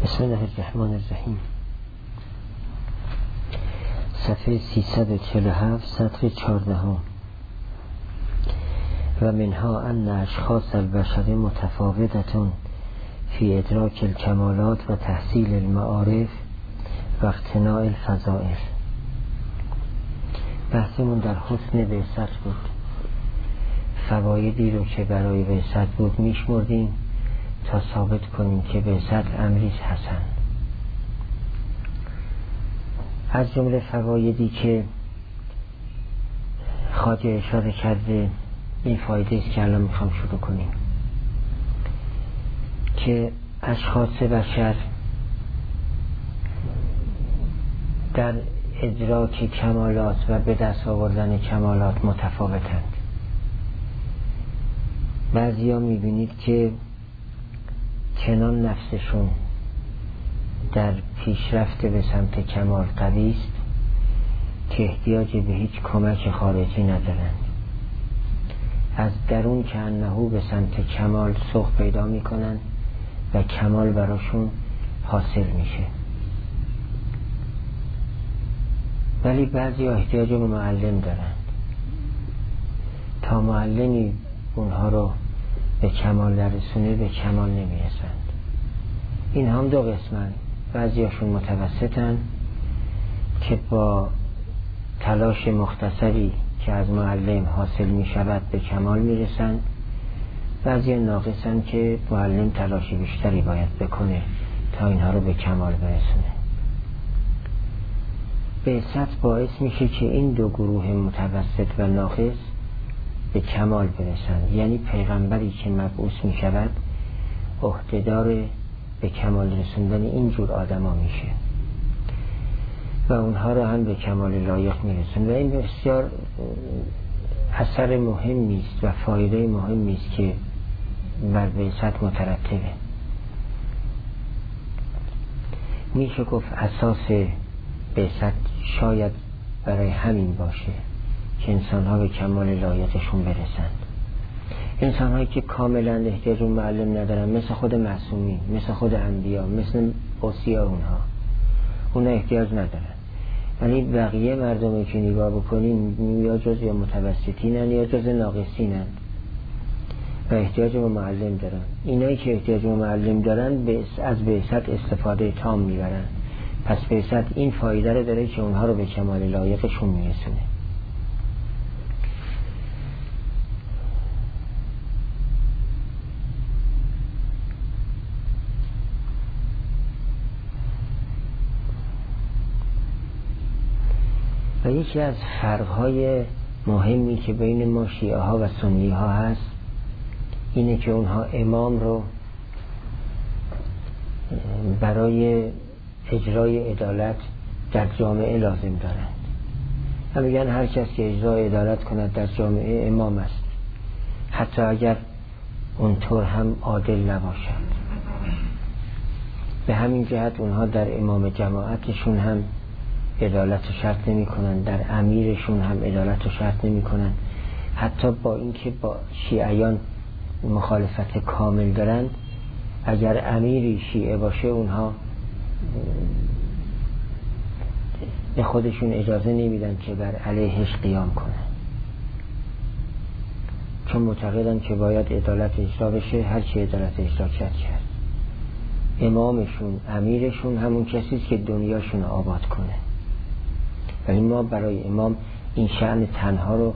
بسم الله الرحمن الرحیم. صفحه 347 سطر 14. و منها ان اشخاص البشر متفاوتة فی ادراک الکمالات و تحصیل المعارف و اقتناع الفضائل. بحثمون در حسن بعثت بود. فوایدی رو که برای بعثت بود میشمردیم تا ثابت کنیم که بعثت امریست حسن. از جمله فوایدی که خواجه اشاره کرده این فایده است که الان میخوام شروع کنیم، که اشخاص بشر در ادراک کمالات و به دست آوردن کمالات متفاوتند. بعضیا میبینید که چنان نفسشون در پیشرفت به سمت کمال قوی است که احتیاج به هیچ کمک خارجی ندارند. از درون که انهو به سمت کمال سوق پیدا میکنن و کمال براشون حاصل میشه. ولی بعضی احتیاج به معلم دارند. تا معلمی اونها رو به کمال درسونه به کمال نمیرسند. این هم دو قسمن. بعضی هاشون متوسطن که با تلاش مختصری که از معلم حاصل می شود به کمال می رسند. بعضی ناقصن که معلم تلاش بیشتری باید بکنه تا اینها رو به کمال برسونه. بعثت باعث میشه که این دو گروه متوسط و ناقص به کمال برسند. یعنی پیغمبری که مبعوث می شود عهدهدار به کمال رسوندن اینجور آدم ها میشه و اونها رو هم به کمال لایق میرسون. و این بسیار اثر مهمی است و فایده مهمی است که بر بعثت مترتبه. میشه گفت اساس بعثت شاید برای همین باشه که انسان ها به کمال لایقشون برسند. انسان هایی که کاملا احتیاج به معلم ندارن، مثل خود معصومین، مثل خود انبیا، مثل اوصیا، اونها احتیاج ندارن. ولی بقیه مردمی که نگاه بکنیم یا جز یا متوسطینن یا جز ناقصینن و احتیاج به معلم دارن. اینایی که احتیاج به معلم دارن از بعثت استفاده تام میبرن. پس بعثت این فایده رو داره که اونها رو به کمال لایقشون میرسونه. و یکی از فرقهای مهمی که بین ما شیعه ها و سنی ها هست اینه که اونها امام رو برای اجرای عدالت در جامعه لازم دارند و میگن هر کس که اجرای عدالت کند در جامعه امام است، حتی اگر اونطور هم عادل نباشد. به همین جهت اونها در امام جماعتشون هم عدالت رو شرط نمی کنن، در امیرشون هم عدالت رو شرط نمی کنن. حتی با اینکه با شیعیان مخالفت کامل دارند، اگر امیری شیعه باشه اونها به خودشون اجازه نمیدن که بر علیهش قیام کنن، چون معتقدن که باید عدالت اجرا بشه. هر چی عدالت اجرا کرد. امامشون، امیرشون همون کسیست که دنیاشون آباد کنه. ولی ما برای امام این شأن تنها رو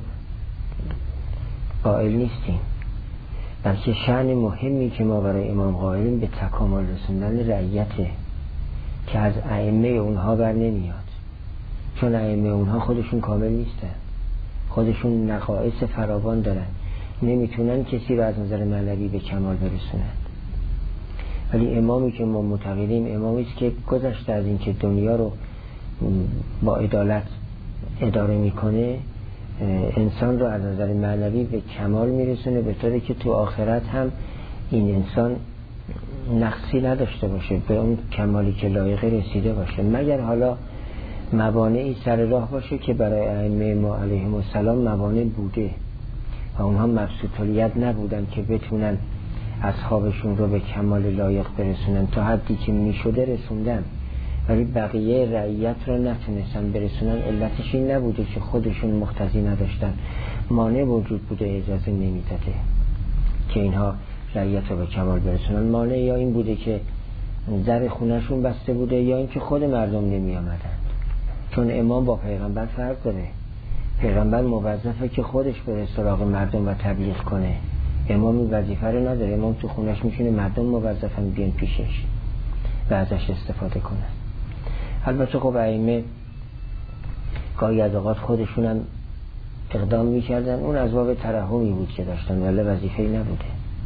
قائل نیستیم، بلکه شأن مهمی که ما برای امام قائلیم به تکامل رسوندن رعیته که از ائمه اونها بر نمیاد، چون ائمه اونها خودشون کامل نیستن، خودشون نقائص فراوان دارن، نمیتونن کسی رو از نظر معنوی به کمال برسونن. ولی امامی که ما معتقدیم امامی است که گذشته از این که دنیا رو با عدالت اداره میکنه، انسان رو از نظر معنوی به کمال میرسونه، به طوری که تو آخرت هم این انسان نقصی نداشته باشه، به اون کمالی که لایقه رسیده باشه، مگر حالا موانعی سر راه باشه که برای ائمه ما علیهم السلام موانع بوده و اونها مبسوط الید نبودن که بتونن اصحابشون رو به کمال لایق برسونن، تا حدی که میشده رسوندن، ولی بقیه رعیت رو نتونستن برسونن. علتش این نبوده که خودشون مقتضی نداشتن، مانع وجود بوده اجازه نمیداده که اینها رعیت رو به کمال برسونن. مانع یا این بوده که در خونهشون بسته بوده، یا اینکه خود مردم نمی آمدن. چون امام با پیغمبر فرق داره. پیغمبر موظفه که خودش بره سراغ مردم و تبلیغ کنه، امام این وظیفه رو نداره. امام تو خونش میشونه، مردم موظفن بیان پیشش و ازش استفاده کنن. البته خب ائمه گاهی از اوقات خودشون هم اقدام میکردن، اون از باب ترحمی بود که داشتن، ولی وظیفه‌ای نبوده.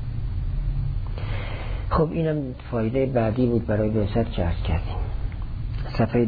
خب اینم فایده بعدی بود برای بعثت که عرض کردیم. صفحه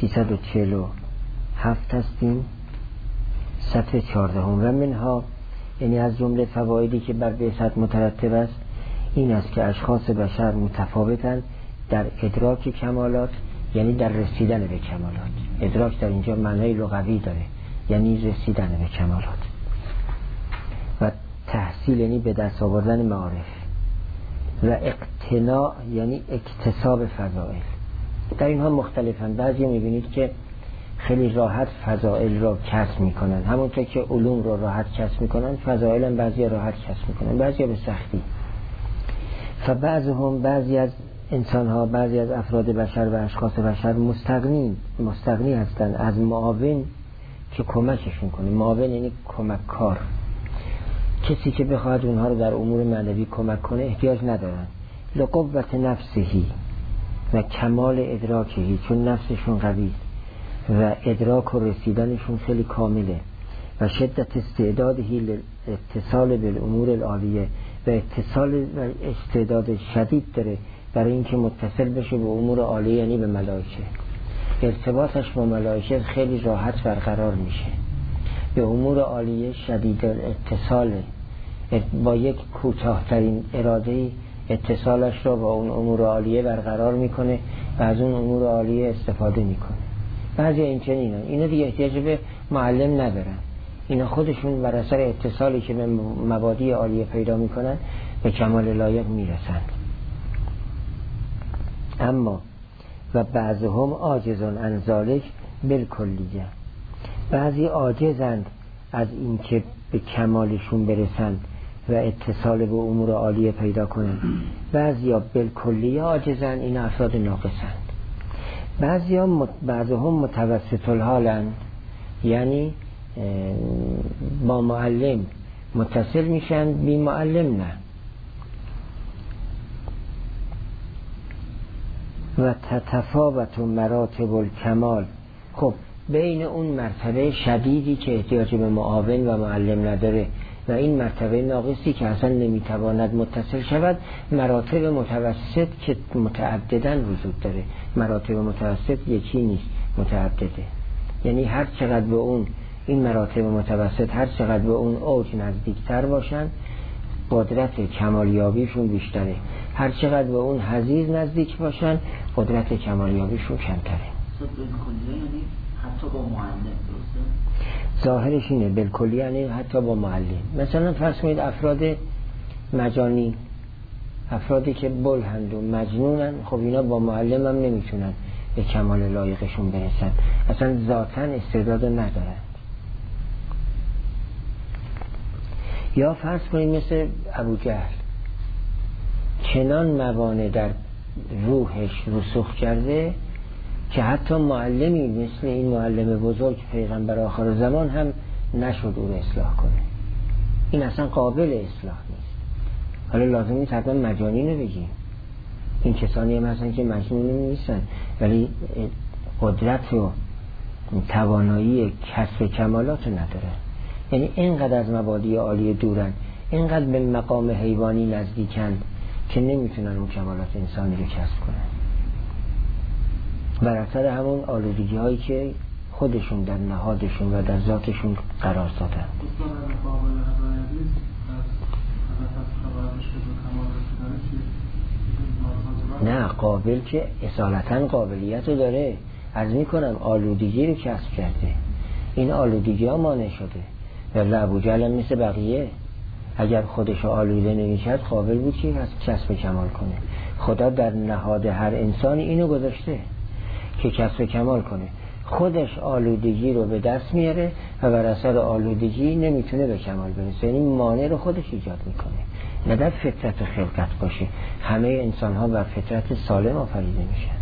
347 هستیم، صفحه 14. و منها، یعنی از جمله فوایدی که بر بعثت مترتب است این است که اشخاص بشر متفاوتند در ادراک کمالات، یعنی در رسیدن به کمالات. ادراک در اینجا معنای لغوی داره، یعنی رسیدن به کمالات. و تحصیل یعنی به دست آوردن معارف. و اقتناع یعنی اکتساب فضائل. در اینها مختلفن. بعضی میبینید که خیلی راحت فضائل را کسب میکنن، همونطور که علوم را راحت کسب میکنن، فضائل هم بعضی راحت کسب میکنن، بعضی به سختی. بعضی از انسان ها، بعضی از افراد بشر و اشخاص بشر مستغنی هستند از معاون که کمکشون کنه. معاون یعنی کمک کار، کسی که بخواد اونها رو در امور معنوی کمک کنه احتیاج ندارن. لقوت نفسهی و کمال ادراکهی، چون نفسشون قوی و ادراک و رسیدنشون خیلی کامله. و شدت استعدادهی اتصال بالامور العالیه، و اتصال و استعداد شدید داره برای اینکه متصل بشه به امور عالیه، یعنی به ملائکه. ارتباطش با ملائکه خیلی راحت برقرار میشه. به امور عالیه شدید اتصاله، با یک کوتاه‌ترین اراده‌ای اتصالش را با اون امور عالیه برقرار میکنه و از اون امور عالیه استفاده میکنه. بعضی این چنینن، اینا دیگه احتیاج به معلم ندارن، اینا خودشون بر اثر اتصالی که به مبادی عالیه پیدا میکنن به کمال لایق میرسن. اما و بعضهم عاجزون عن ذلک بالکلیه، بعضی عاجزند از این که به کمالشون برسند و اتصال به امور عالیه پیدا کنند. بعضی ها بالکلیه عاجزند، این افراد ناقصند. بعضهم متوسط الحالند، یعنی با معلم متصل میشن، بی معلم نه. و تتفاوت مراتب الکمال، خب بین اون مرتبه شدیدی که احتیاج به معاون و معلم نداره و این مرتبه ناقصی که اصلا نمیتواند متصل شود، مراتب متوسط که متعددن وجود داره. مراتب متوسط یکی نیست، متعدده. یعنی هر چقدر به اون این مراتب متوسط هر چقدر به اون اوج نزدیکتر باشن، قدرت کمالیابیشون بیشتره. هر چقدر به اون حضیض نزدیک باشن، قدرت کمالیابیشون کمتره. یعنی حتی با معلم، درسته؟ ظاهرش اینه، بالکلی یعنی حتی با معلم. مثلا فرض کنید افراد مجانی، افرادی که بلهند و مجنونن، خب اینا با معلم هم نمیتونن به کمال لایقشون برسن، اصلا ذاتاً استعداد ندارن. یا فرض کنید مثل ابو جهل، چنان موانع در روحش رسوخ کرده که حتی معلمی مثل این معلم بزرگ پیغمبر آخر زمان هم نشد او رو اصلاح کنه. این اصلا قابل اصلاح نیست. حالا لازم نیست حتما مجانی رو بگیم، این کسانی هم هستن که مجنون نیستن ولی قدرت و توانایی کسب کمالات رو ندارن. یعنی اینقدر از مبادی عالی دورن، اینقدر به مقام حیوانی نزدیکن که نمیتونن اون کمالات انسانی رو کسب کنن، بر اثر همون آلودگی هایی که خودشون در نهادشون و در ذاتشون قرار دادن. نه، قابل که اصالتا قابلیت رو داره، عرض میکنم آلودگی رو کسب کرده، این آلودگی ها مانع شده. ولی ابو جهل مثل بقیه اگر خودش آلوده نمی‌کرد قابل بود که از کسب کمال کنه. خدا در نهاد هر انسانی اینو گذاشته که کسب کمال کنه. خودش آلودگی رو به دست میاره و بر اثر آلودگی نمیتونه به کمال برسه، یعنی مانع رو خودش ایجاد میکنه. نه در فطرت خلقت باشه. همه انسان ها بر فطرت سالم آفریده میشن.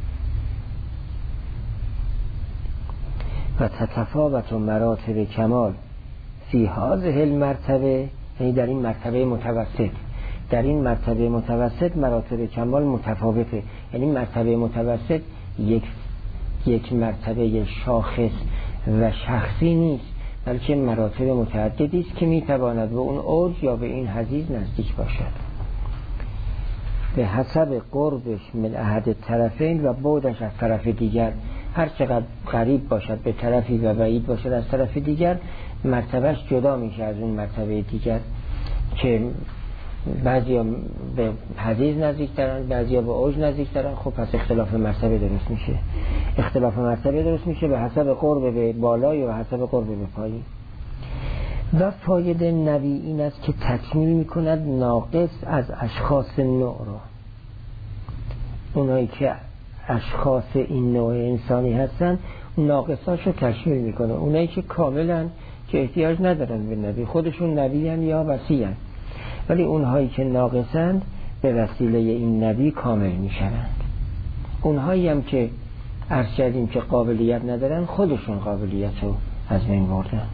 و تتفاوت مراتب کمال فی هذه المرتبه، یعنی در این مرتبه متوسط، در این مرتبه متوسط مراتب کمال متفاوته. یعنی مرتبه متوسط یک مرتبه شاخص و شخصی نیست، بلکه مراتب متعددی است که میتواند به اون اوج یا به این حضیض نزدیک باشد به حسب قربش من احد طرفین و بعدش از طرف دیگر. هر چقدر قریب باشد به طرفی و بعید باشد از طرف دیگر، مرتبهش جدا میشه از اون مرتبه دیگر که بعضیا به حضیض نزدیک ترن، بعضیا به اوج نزدیک ترن. خب پس اختلاف مرتبه درست میشه. اختلاف مرتبه درست میشه به حسب قرب به بالای و حسب قرب به پایین. و فایده نبی این است که تکمیل میکند ناقص از اشخاص نوع را. اونایی که اشخاص این نوع انسانی هستن ناقصاشو تکمیل میکنه. اونایی که کاملن که احتیاج ندارن به نبی، خودشون نبی هن یا وصی هن، ولی اونهایی که ناقصند به وسیله این نبی کامل میشوند. اونهایی هم که عرض کردیم که قابلیت ندارن خودشون قابلیت رو از بین بردن.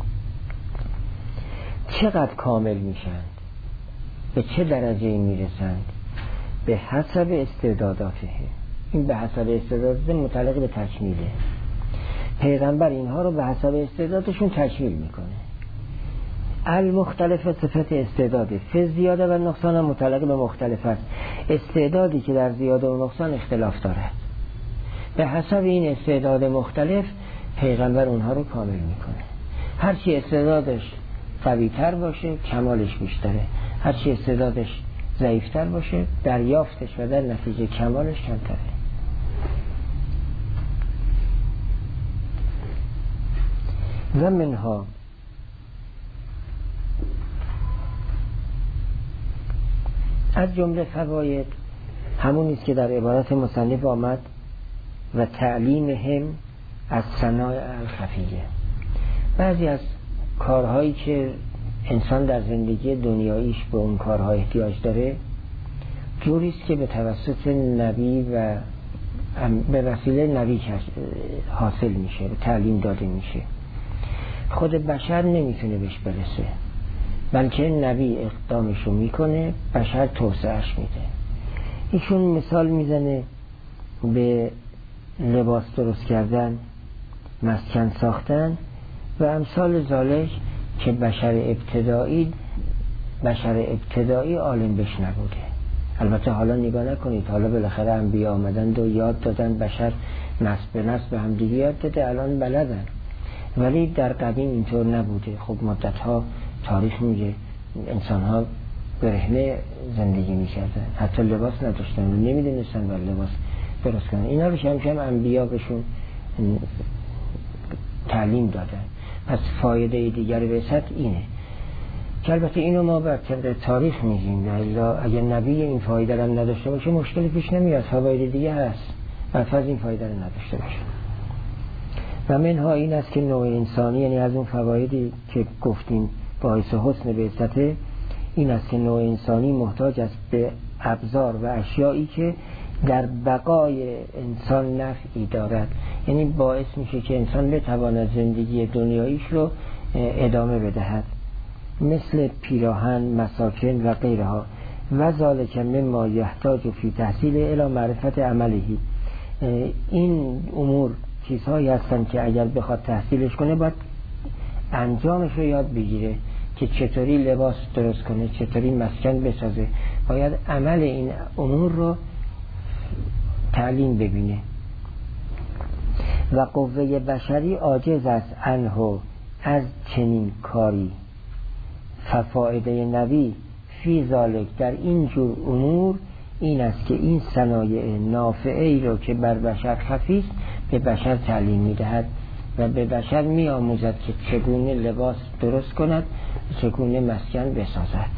چقدر کامل میشند؟ به چه درجه میرسند؟ به حسب استعداداته. این به حسب استعدادات متعلق به تکمیله. پیغمبر اینها رو به حسب استعدادشون تکمیل میکنه. المختلف صفت استعداده، فی زیاده و نقصان متعلق به مختلف است. استعدادی که در زیاده و نقصان اختلاف دارد، به حسب این استعداد مختلف پیغمبر اونها رو کامل میکنه. هرچی استعدادش قوی‌تر باشه کمالش بیشتره، هرچی استعدادش ضعیف‌تر باشه دریافتش و در نتیجه کمالش کمتره. و منها از جمله فواید همون است که در عبارت مصنف آمد و تعلیمهم از صنایع الخفیه. بعضی از کارهایی که انسان در زندگی دنیاییش به اون کارها احتیاج داره جوری است که به توسط نبی و به وسیله نبی حاصل میشه، به تعلیم داده میشه. خود بشر نمیتونه بهش برسه، بلکه نبی اقدامشو میکنه، بشر توسعهش میده. ایشون مثال میزنه به لباس درست کردن، مسکن ساختن و امثال ذالک که بشر ابتدایی عالم بش نبوده. البته حالا نگاه نکنید، حالا بالاخره انبیا آمدند و یاد دادن، بشر نسل به نسل هم دیگه یاد داده، الان بلدن، ولی در قدیم اینطور نبوده. خب مدتها تاریخ میگه انسان ها برهنه زندگی میکردن، حتی لباس نداشتن و نمیدونستن بر لباس درست کنن. اینا رو کم کم انبیا بهشون تعلیم دادن. پس فایده دیگر بعثت اینه که البته اینو ما بر طبق تاریخ میگیم، اگر نبی این فایده رو نداشته باشه مشکلی پیش نمیاد، فواید دیگه هست فرض این فایده رو نداشته باشه. و منها این است که نوع انسانی، یعنی از اون فوایدی که گفتیم باعث حسن بعثته، این است که نوع انسانی محتاج است به ابزار و اشیایی که در بقای انسان نفعی دارد، یعنی باعث میشه که انسان بتواند زندگی دنیاییش رو ادامه بدهد، مثل پیراهن، مساکن و غیرها. و ذالک مما یحتاج فی تحصیل الی معرفت عملهی. این امور چیزهایی هستن که اگر بخواد تحصیلش کنه باید انجامش رو یاد بگیره که چطوری لباس درست کنه، چطوری مسکن بسازه، باید عمل این امور رو تعلیم ببینه. و قوه بشری عاجز است عنه از چنین کاری. ففایده نبی فی ذالک در این جور امور این است که این صنایع نافعه ای رو که بر بشر خفیست به بشر تعلیم میدهد. و به بشر می آموزد که چگونه لباس درست کند، چگونه مسکن بسازد.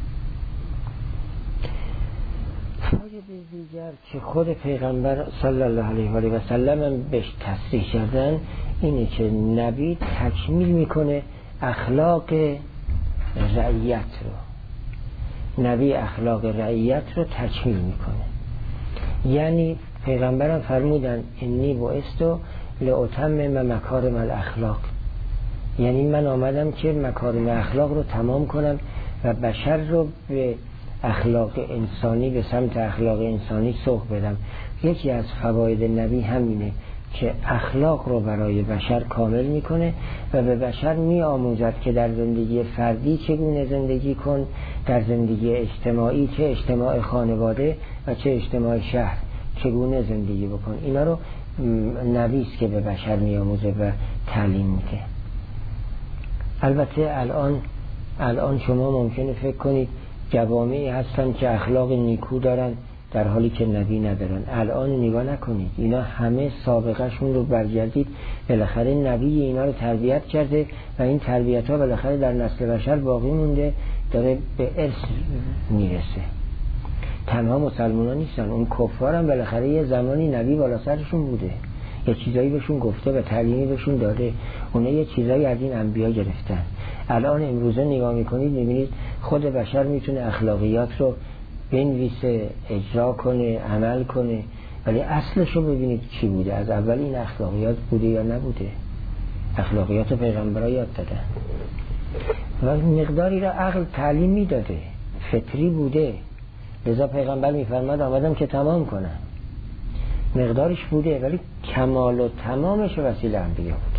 فایده دیگر که خود پیغمبر صلی الله علیه و آله و سلم بهش تصریح کردن اینه که نبی تکمیل میکنه اخلاق رعیت رو. نبی اخلاق رعیت رو تکمیل میکنه. یعنی پیغمبرم فرمودن انی بعثت لأتمم مکارم الاخلاق، یعنی من آمدم که مکارم اخلاق رو تمام کنم و بشر رو به اخلاق انسانی، به سمت اخلاق انسانی سوق بدم. یکی از فواید نبی همینه که اخلاق رو برای بشر کامل میکنه و به بشر میآموزد که در زندگی فردی چگونه زندگی کن، در زندگی اجتماعی چه اجتماع خانواده و چه اجتماع شهر چگونه زندگی بکن. اینا رو نبی است که به بشر میآموزه و تعلیم میده. البته الان شما ممکنه فکر کنید جوامعی هستن که اخلاق نیکو دارن در حالی که نبی ندارن. الان نگاه نکنید، اینا همه سابقه شون رو برگردید، بالاخره نبی اینا رو تربیت کرده و این تربیت ها بالاخره در نسل بشر باقی مونده، داره به ارث میرسه. تنها مسلمانان نیستن، اون کفار هم بالاخره یه زمانی نبی بالا سرشون بوده، یه چیزایی بهشون گفته و تعلیمی بهشون داده، اونا یه چیزایی از این انبیا گرفتن. الان امروزه نگاه میکنید میبینید خود بشر میتونه اخلاقیات رو بنویسه، اجرا کنه، عمل کنه، ولی اصلش رو ببینید چی بوده. از اول این اخلاقیات بوده یا نبوده؟ اخلاقیات پیغمبرها یاد دادن و مقداری را عقل تعلیم میداده، فطری بوده. لذا پیغمبر میفرماد آمدم که تمام کنم. مقدارش بوده ولی کمال و تمامش وسیله انبیا بود.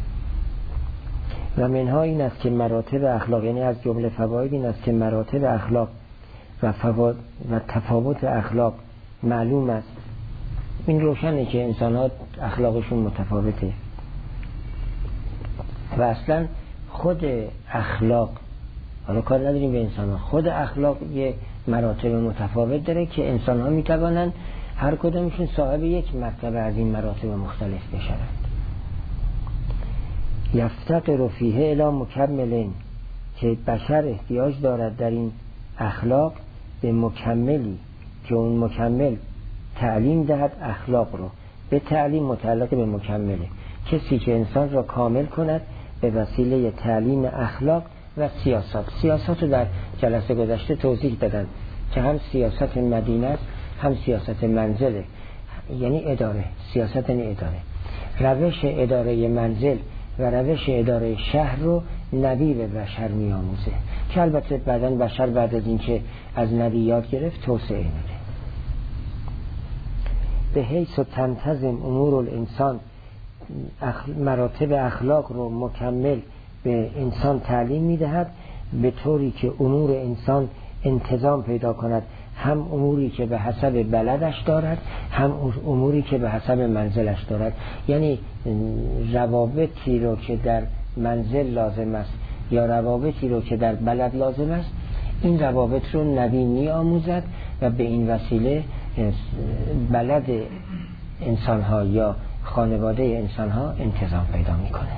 و منها این است که مراتب اخلاق، یعنی از جمله فواید این است که مراتب اخلاق و تفاوت اخلاق معلوم است. این روشنه که انسان ها اخلاقشون متفاوته و اصلا خود اخلاق، حالا کار نداریم به انسان ها، خود اخلاق یه مراتب متفاوت داره که انسان ها میتوانند هر کدومشون صاحب یک مرتبه از این مراتب مختلف بشوند. یفتقر فیه الی مکملین، که بشر احتیاج دارد در این اخلاق به مکملی که اون مکمل تعلیم دهد اخلاق رو. به تعلیم متعلق به مکمله، کسی که انسان را کامل کند به وسیله تعلیم اخلاق و سیاست رو در جلسه گذشته توضیح دادن که هم سیاست مدینه است هم سیاست منزله، یعنی اداره. سیاست یعنی اداره. روش اداره منزل و روش اداره شهر رو نبی به بشر می آموزه که البته بعداً بشر بعد از این که از نبی یاد گرفت توسعه میده. به حیث و تنتظم امور الانسان، مراتب اخلاق رو مکمل به انسان تعلیم میدهد به طوری که امور انسان انتظام پیدا کند، هم اموری که به حسب بلدش دارد هم اموری که به حسب منزلش دارد. یعنی روابطی رو که در منزل لازم است یا روابطی رو که در بلد لازم است، این روابط رو نبی می آموزد و به این وسیله بلد انسانها یا خانواده انسانها انتظام پیدا می کنه.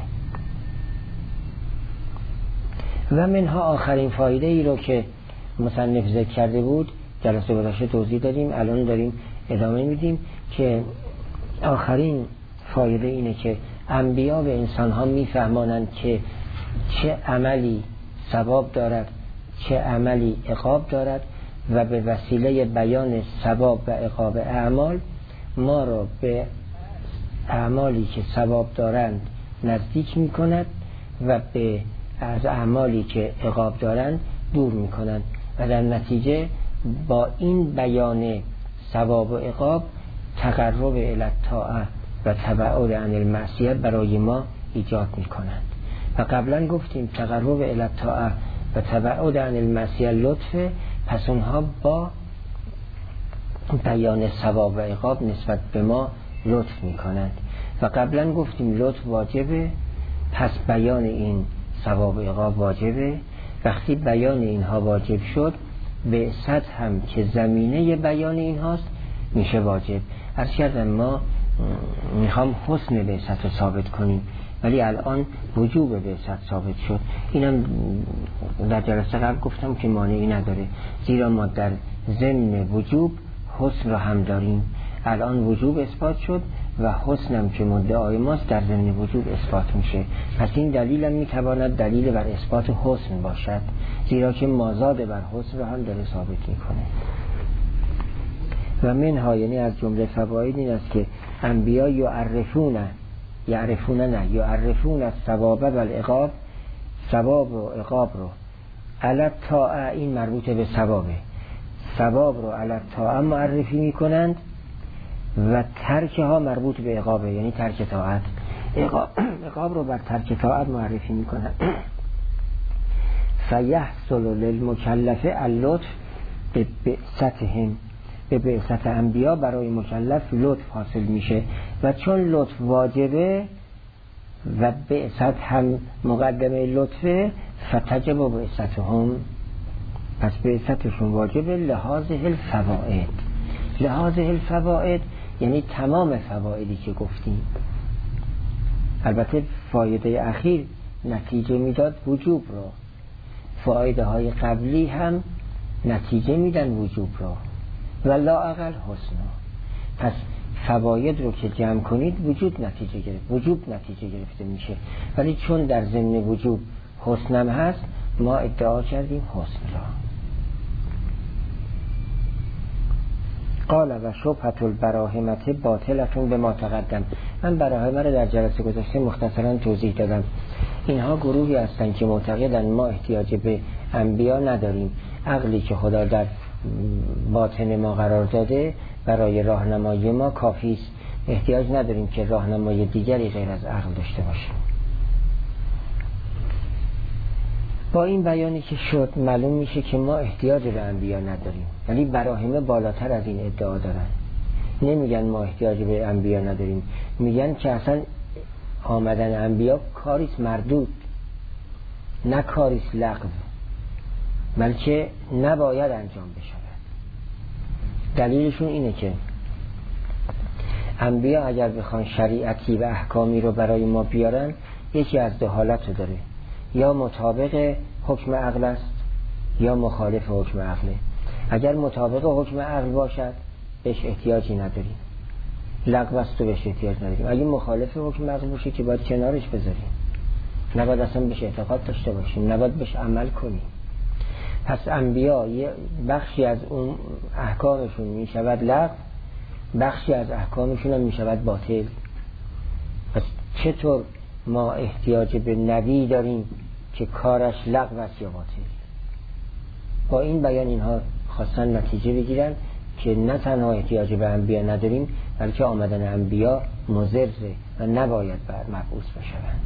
و منها آخرین فایده ای رو که مصنف ذکر کرده بود جلسه گذشته توضیح دادیم، الان داریم ادامه میدیم که آخرین فایده اینه که انبیا به انسانها میفهمانند که چه عملی ثواب دارد چه عملی عقاب دارد و به وسیله بیان ثواب و عقاب اعمال ما را به اعمالی که ثواب دارند نزدیک میکند و به از اعمالی که عقاب دارند دور میکنند و در نتیجه با این بیان ثواب و عقاب تقرب الی الطاعه و تبعد عن المعصیه برای ما ایجاد میکنند. و قبلا گفتیم تقرب الی الطاعه و تبعد عن المعصیه لطفه، پس اونها با بیان ثواب و عقاب نسبت به ما لطف میکنند. و قبلا گفتیم لطف واجبه، پس بیان این ثواب و عقاب واجبه. وقتی بیان اینها واجب شد، بعثت هم که زمینه بیان اینهاست میشه واجب. عرض کردم ما میخوام حسن بعثت رو ثابت کنیم ولی الان وجوب بعثت ثابت شد. اینم در جلسه قبل گفتم که مانعی نداره، زیرا ما در ضمن وجوب حسن را هم داریم. الان وجوب اثبات شد و حسنم که مدعای ماست در ضمن وجوب اثبات میشه. پس این دلیل هم میتواند دلیل بر اثبات حسن باشد، زیرا که مازاد بر حسن را هم داره ثابت میکنه. و منها، یعنی از جمله فواید این است که انبیا یعرفون الثواب و العقاب، ثواب و عقاب رو علی طاعه، این مربوط به ثوابه، ثواب رو علی طاعه معرفی میکنند و ترک ها مربوط به عقابه، یعنی ترک طاعت. عقاب رو بر ترک طاعت معرفی میکنند. فیحصل للمکلف اللطف به بعثتهم، به بعثت انبیا برای مکلف لطف حاصل میشه و چون لطف واجبه و بعثت هم مقدمه لطفه، فتجب بعثتهم، پس بعثتشون واجبه. لحاظه الفوائد، لحاظه الفوائد یعنی تمام فوائدی که گفتیم. البته فایده اخیر نتیجه میداد وجوب رو، فایده های قبلی هم نتیجه میدن وجوب رو و لا اقل حسن. پس فواید رو که جمع کنید وجوب نتیجه گرفته میشه، ولی چون در ضمن وجوب حسنم هست ما ادعا کردیم حسن را. قال و شبهة البراهمة باطلتون به ما تقدم. من براهمه رو در جلسه گذشته مختصرا توضیح دادم. اینها گروهی هستن که معتقدن ما احتیاج به انبیا نداریم، عقلی که خدا در باطن ما قرار داده برای راهنمایی ما کافی است، احتیاج نداریم که راهنمای دیگری غیر از عقل داشته باشیم. با این بیانی که شد معلوم میشه که ما احتیاج به انبیا نداریم، ولی براهمه بالاتر از این ادعا دارن. نمیگن ما احتیاج به انبیا نداریم، میگن که اصلا آمدن انبیا کاریست مردود، نه کاریست لغو، بلکه نباید انجام بشود. دلیلشون اینه که انبیا اگر بخوان شریعتی و احکامی رو برای ما بیارن، یکی از دو حالت رو داره، یا مطابق حکم عقل است یا مخالف حکم عقله. اگر مطابق حکم عقل باشد بهش احتیاجی نداریم، لغو است و بهش احتیاج نداریم. اگه مخالف حکم عقل باشه که باید کنارش بذاریم، نباید اصلا بهش اعتقاد داشته باشیم، نباید بهش عمل کنیم. پس انبیا یه بخشی از اون احکامشون میشود لغو، بخشی از احکامشون هم میشود باطل. پس چطور ما احتیاج به نبی داریم که کارش لغو است یا باطل؟ با این بیان اینها خواستن نتیجه بگیرن که نه تنها احتیاج به انبیا نداریم، بلکه آمدن انبیا مضره و نباید بر مبعوث بشوند.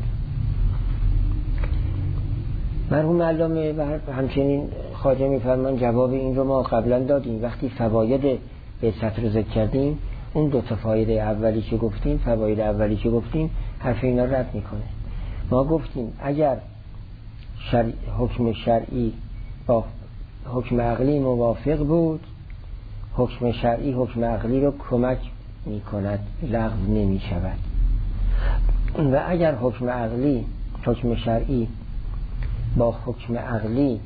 مرحوم علامه و همچنین خواجه میفرمان جواب این رو ما قبلا دادیم. وقتی فواید بعثت رو ذکر کردیم، اون دو تا فایده اولی که گفتیم، فواید اولی که گفتیم، حرف اینا رد میکنه. ما گفتیم اگر حکم شرعی با حکم عقلی موافق بود، حکم شرعی حکم عقلی رو کمک میکند، لغو نمی شود. و اگر حکم عقلی، حکم شرعی با حکم عقلی،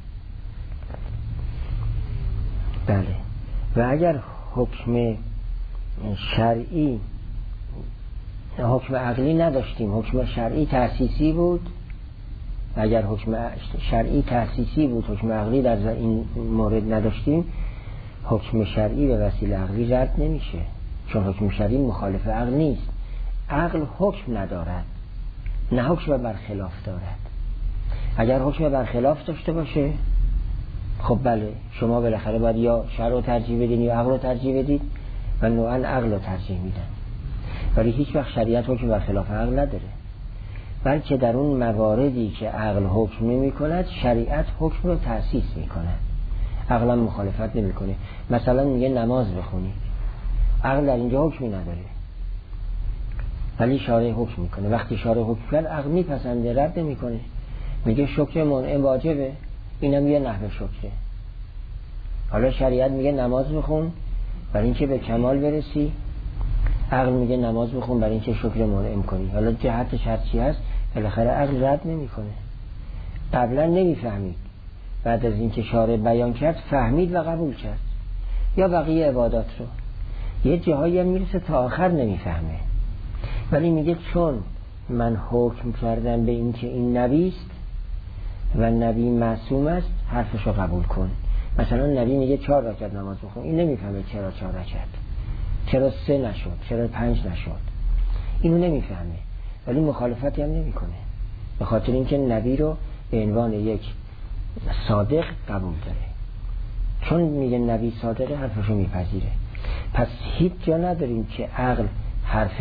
بله، و اگر حکم شرعی، حکم عقلی نداشتیم، حکم شرعی تأسیسی بود، اگر حکم شرعی تأسیسی بود، حکم عقلی در این مورد نداشتیم، حکم شرعی به وسیله عقلی رد نمیشه، چون حکم شرعی مخالف عقل نیست. عقل حکم ندارد، نه حکم برخلاف دارد. اگر حکم برخلاف داشته باشه، خب بله، شما بالاخره باید یا شرع رو ترجیح بدین یا عقل رو ترجیح بدید، و نوعا عقل رو ترجیح میدن. ولی هیچ وقت شریعت حکم برخلاف عقل نداره، بلکه در اون مواردی که عقل حکم نمی کند، شریعت حکم رو تأسیس می کند، عقل هم مخالفت نمی کنه. مثلا میگه نماز بخونید، عقل در اینجا حکمی نداره، ولی شارع حکم میکنه. وقتی شارع حکم کرد، عقل میپسنده، رد نمی کنه، میگه شکر منعم واجبه، اینم یه نحوه شکره. حالا شریعت میگه نماز بخون برای اینکه به کمال برسی، عقل میگه نماز بخون برای اینکه شکر منعم کنی، حالا جهتش هر چی هست بالاخره عقل رد نمیکنه. قبلا نمیفهمید، بعد از اینکه شارع بیان کرد فهمید و قبول کرد. یا بقیه عبادات رو یه جاهایی هم میرسه تا آخر نمیفهمه، ولی میگه چون من حکم کردم به این که این نبی است و نبی معصوم است، حرفشو قبول کن. مثلا نبی میگه 4 رکعت نماز بخون، این نمیفهمه چرا 4 رکعت، چرا 3 نشد، چرا 5 نشد، اینو نمیفهمه، ولی مخالفتی هم نمیکنه، به خاطر اینکه نبی رو به عنوان یک صادق قبول داره. چون میگه نبی صادقه حرفشو میپذیره. پس هیچ جا نداریم که عقل حرف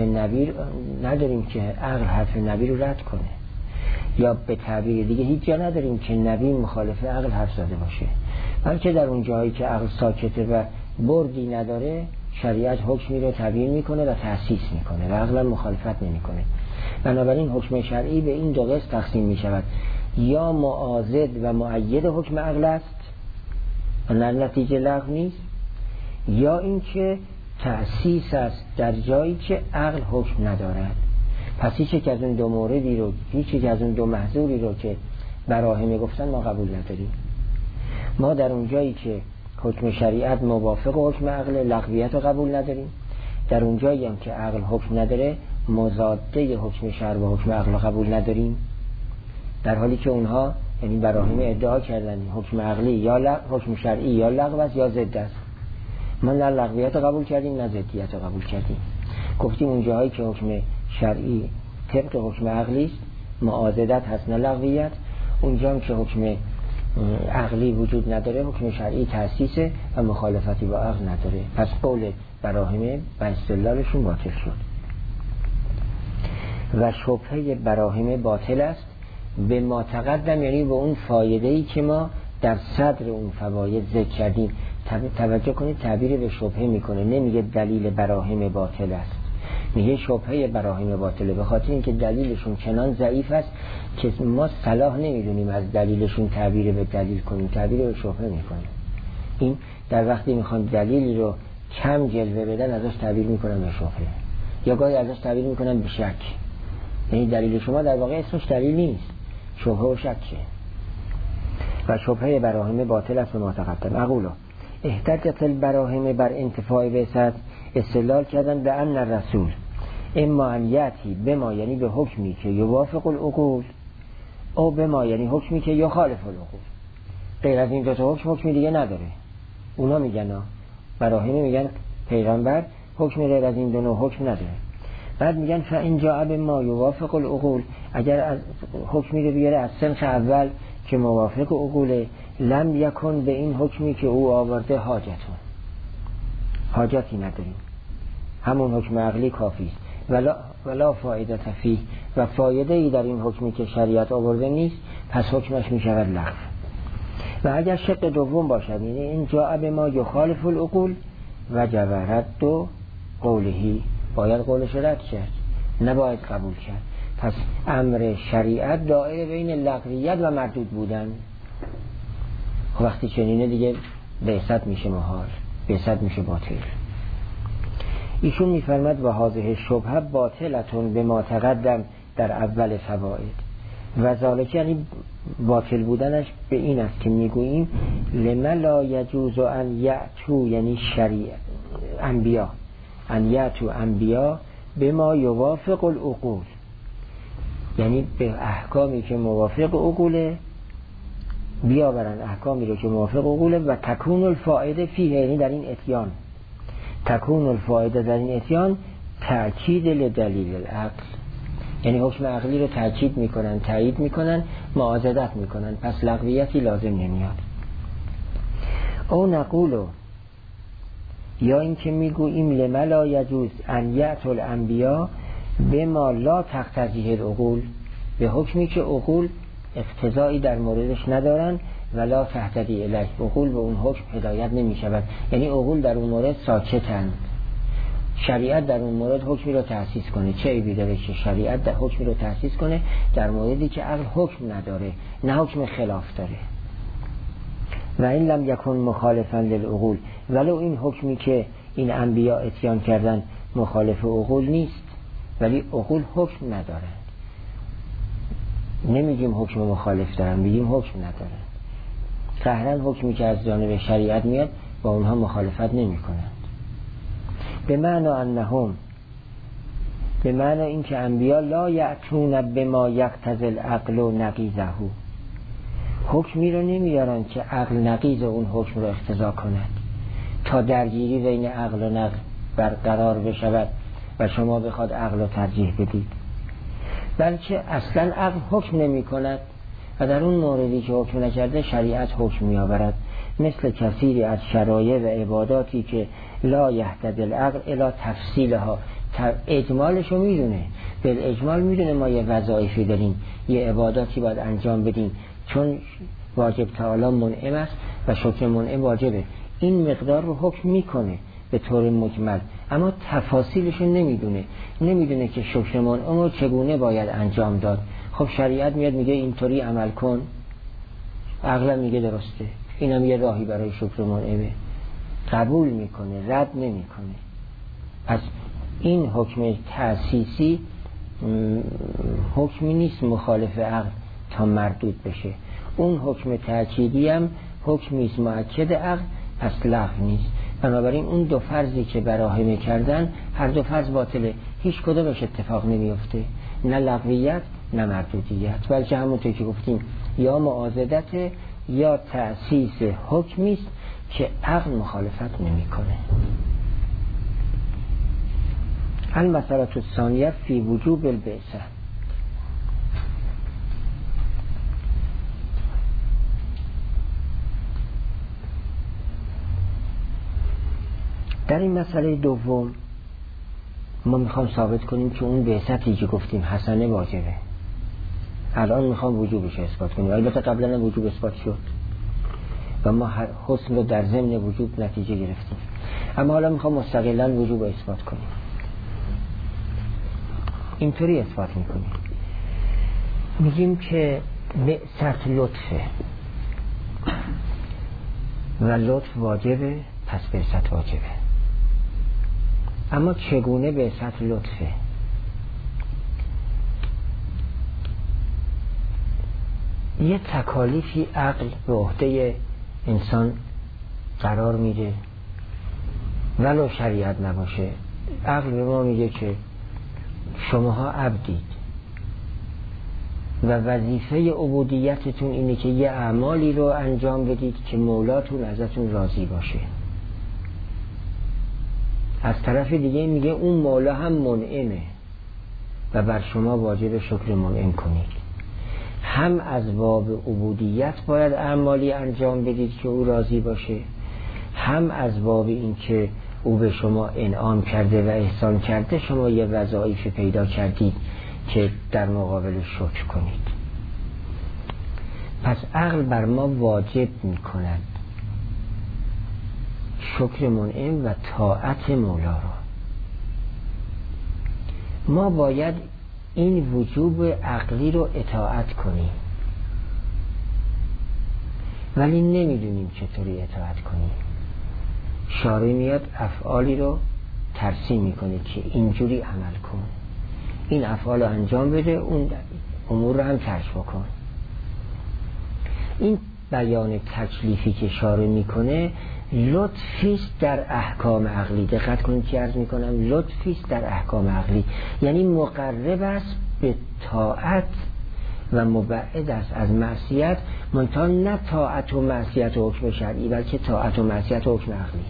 نبی رو رد کنه، یا به تعبیر دیگه هیچ جا نداریم که نبی مخالف عقل حرف زده باشه، بلکه در اون جایی که عقل ساکته و بردی نداره، شریعت حکمی رو تعبیر میکنه و تأسیس میکنه و عقل مخالفت نمیکنه. بنابراین حکم شرعی به این دو قسم تقسیم میشود: یا معاضد و مؤید حکم عقل است و نتیجه لغو نیست، یا اینکه تأسیس است در جایی که عقل حکم ندارد. پس هیچ یک از اون دو موردی رو، هیچ یک از اون دو محظوری رو که براهمه گفتن ما قبول نداریم. ما در اون جایی که حکم شریعت موافق حکم عقل، لغویت رو قبول نداریم. در اون جایی هم که عقل حکم نداره، مضاده حکم شرع و حکم عقل رو قبول نداریم، در حالی که اونها یعنی براهمه ادعا کردن حکم عقلی یا حکم شرعی یا لغو است یا ضد است. ما نه لغویت رو قبول کردیم نه ضدیت رو قبول کردیم. گفتیم اون جایی که حکم شرعی طبق حکم عقلی است، معاضدت هست نه لغویت. اونجا هم که حکم عقلی وجود نداره، حکم شرعی تأسیسه و مخالفتی با عقل نداره. پس قول براهمه و استدلالشون باطل شد. و شبهه براهمه باطل است به ما تقدم، یعنی به اون فایده‌ای که ما در صدر اون فواید ذکر کردیم. توجه کنید تعبیر به شبهه میکنه، نمیگه دلیل براهمه باطل است، میگه شبهه براهمه باطله، به خاطر اینکه دلیلشون چنان ضعیف است که ما صلاح نمیدونیم از دلیلشون تعبیر به دلیل کنیم، تعبیر به شبهه میکنیم. این در وقتی میخوان دلیلی رو کم جلوه بدن ازش تعبیر میکنن به شبهه، یا گاهی ازش تعبیر میکنن به شک. یعنی دلیل شما در واقع اسمش دلیل نیست، شبهه و شکه. و شبهه براهمه باطل است به ما تقدم. اقوله احتجت البراهمه بر انتفاع بعثت، استدلال کردن به ان الرسول اما ان یاتی بما، یعنی به حکمی که یوافق العقول، او بما یعنی حکمی که یخالف العقول. غیر از این دو تا حکمی دیگه نداره. اونا میگن براهمه میگن پیغمبر حکم غیر از این دو نوع حکم نداره. بعد میگن فان جاء بما یوافق العقول، اگر از حکمی رو بیاره از صنف اول که موافق عقوله، لم یکن به این حکمی که او آورده حاجتی نداریم، همون حکم عقلی کافی است. ولا فایده فیه، و فایده ای در این حکمی که شریعت آورده نیست، پس حکمش می شود لغو. و اگر شق دوم باشد، یعنی این جاء بما یخالف العقول وجب رد قولهی، باید قولش رد کرد، نباید قبول کرد. پس امر شریعت دائره بین لغویت و مردود بودن. وقتی چنینه دیگه بعثت میشه محال، بعثت میشه باطل. ایشون میفرماد و هذه شبهه باطلتون به ما تقدم در اول فواید. و ذالک یعنی باطل بودنش به این است که میگوییم لما لا یجوز ان یأتوا، یعنی شریعت انبیا، ان یأتوا انبیا به ما یوافق العقول، یعنی به احکامی که موافق عقوله بیاورن، احکامی رو که موافق عقوله. و تکون الفائده فیه، یعنی در این اتیان، تکون الفائده در این اتیان تأکید لدلیل العقل، یعنی حکم عقلی رو تأکید میکنن، تایید میکنن، معاضدت میکنن، پس لغویتی لازم نمیاد. او نقولو، یا اینکه میگوییم لما لا یجوز ان یأتی الانبیا بما لا تقتضیه العقول، به حکمی که عقول اقتضایی در موردش ندارن، ولا تهتدی الیه، عقول به اون حکم هدایت نمی شود، یعنی عقول در اون مورد ساکتند. شریعت در اون مورد حکمی رو تأسیس کنه، چه عیبی داره که شریعت در حکمی رو تأسیس کنه در موردی که عقل حکم نداره، نه حکم خلاف داره. و این لم یکن مخالفا للعقول، ولو این حکمی که این انبیا اتیان کردن مخالف عقول نیست، ولی عقول حکم ندارن. نمیگیم حکم مخالف دارن، میگیم حکم ندارن. قهرن حکمی که از جانب شریعت میاد با اونها مخالفت نمی کنند. به معنی اینکه انبیا لا یأتون بما یقتضی العقل و نقیضه، حکمی رو نمیارن که عقل نقیض اون حکم رو اقتضا کند تا درگیری بین عقل و نقل برقرار بشود و شما بخواد عقل رو ترجیح بدید، بلکه اصلا عقل حکم نمی کند و در اون موردی که حکم نکرده شریعت حکم می آورد، مثل کثیری از شرایع و عباداتی که لا یهتدی العقل الی تفصیلها. اجمالشو میدونه، بالاجمال میدونه ما یه وظایفی داریم، یه عباداتی باید انجام بدیم چون واجب تعالی منعم است و شکر منعم واجبه، این مقدار رو حکم میکنه به طور مجمل، اما تفاصیلشو نمیدونه که شکر منعم رو چگونه باید انجام داد. خب شریعت میاد میگه اینطوری عمل کن، عقل میگه درسته، اینم یه راهی برای شکر منعمه، قبول میکنه، رد نمیکنه. پس این حکم تأسیسی حکمی نیست مخالف عقل تا مردود بشه، اون حکم تأکیدی هم حکمی است مؤکد عقل، پس لغو نیست. بنابراین اون دو فرضی که براهمه کردن هر دو فرض باطله، هیچ کدومش اتفاق نمیفته، نه لغویت نه مردودیت، بلکه همونطور که گفتیم یا معاضدت یا تأسیس حکمی است که عقل مخالفت نمیکنه. المسألة الثانیه فی وجوب البعثه. در این مسئله دوم ما میخوام ثابت کنیم که اون بعثتی که گفتیم حسنه واجبه، الان میخوام وجوبش اثبات کنیم. البته قبلا وجوب اثبات شد و ما حسن رو در ضمن وجوب نتیجه گرفتیم، اما حالا میخوام مستقلا وجوب اثبات کنیم. اینطوری اثبات میکنیم، میگیم که بعثت لطفه و لطف واجبه، پس بعثت واجبه. اما چگونه بعثت لطفه؟ یه تکالیفی عقل به عهده انسان قرار میده ولو شریعت نباشه. عقل به ما میگه که شماها عبدید و وظیفه عبودیتتون اینه که یه اعمالی رو انجام بدید که مولاتون ازتون راضی باشه. از طرف دیگه میگه اون مولا هم منعمه و بر شما واجب شکر منعم کنید. هم از باب عبودیت باید اعمالی انجام بدید که او راضی باشه، هم از باب این که او به شما انعام کرده و احسان کرده شما یه وظایف پیدا کردید که در مقابل شکر کنید. پس عقل بر ما واجب می کند شکر منعم و طاعت مولا را. ما باید این وجوب عقلی رو اطاعت کنیم، ولی نمیدونیم چطوری اطاعت کنیم. شارع میاد افعالی رو ترسیم میکنه که اینجوری عمل کن، این افعال رو انجام بده، اون امور رو هم ترک بکن. این بیان تکلیفی که شارع میکنه لطفیست در احکام عقلی. دقت کنید که عرض میکنم لطفیست در احکام عقلی، یعنی مقرب است به طاعت و مبعد است از معصیت، منتها نه طاعت و معصیت و حکم شرعی بلکه طاعت و معصیت و حکم عقلی.